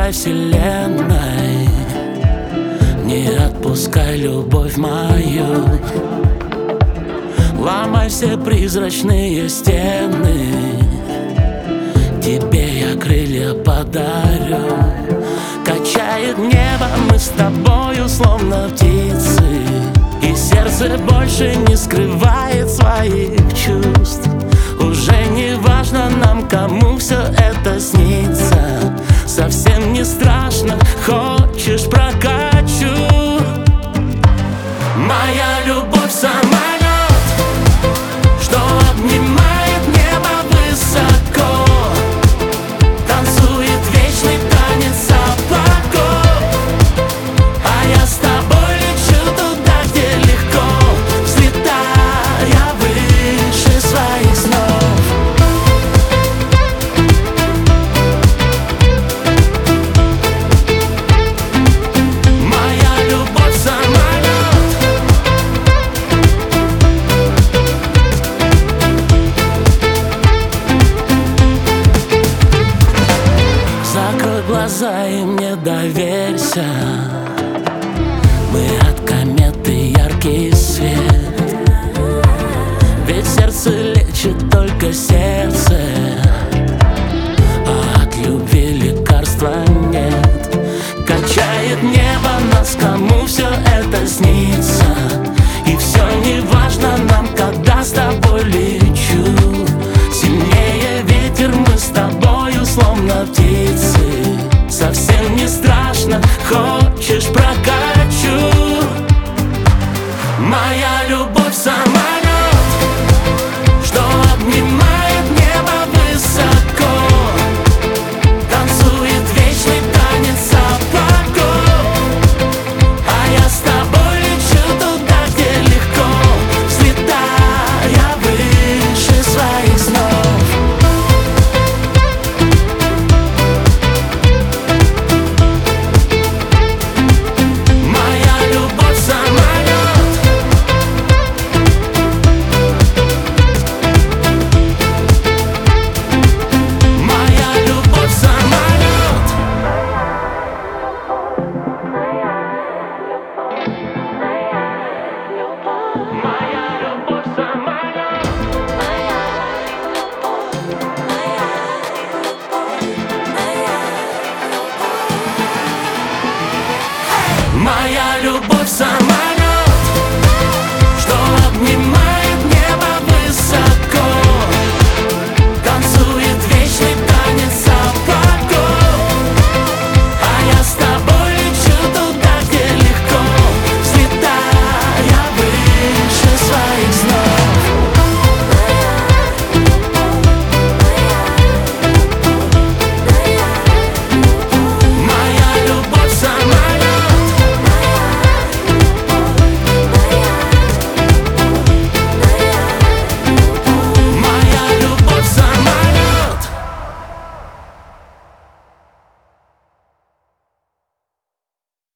край вселенной. Не отпускай любовь мою, ломай все призрачные стены. Тебе я крылья подарю. Качает небо, мы с тобою словно птицы, и сердце больше не скрывает своих чувств. Уже не важно нам, кому все это снится. Совсем не страшно, хочешь прокачу. Моя любовь самолет, что обнимает небо высоко, танцует вечный танец облаков. А я с тобой лечу туда, где легко, взлетая выше своих снов. Моя любовь самолет, закрой глаза и мне доверься. Мы от кометы яркий свет, ведь сердце лечит только сердце, а от любви лекарства нет. Качает небо нас, кому все это снится, и все не важно нам, когда с тобой лечу. Сильнее ветер, мы с тобою словно птицы. Совсем не страшно, хочешь прокачу. Моя любовь самолет, что обнимает небо высоко, танцует вечный танец облаков. А я с тобой лечу туда, где легко, взлетая выше своих снов. Моя любовь самолет, моя любовь самолет. Моя любовь самолет. Моя любовь самолет.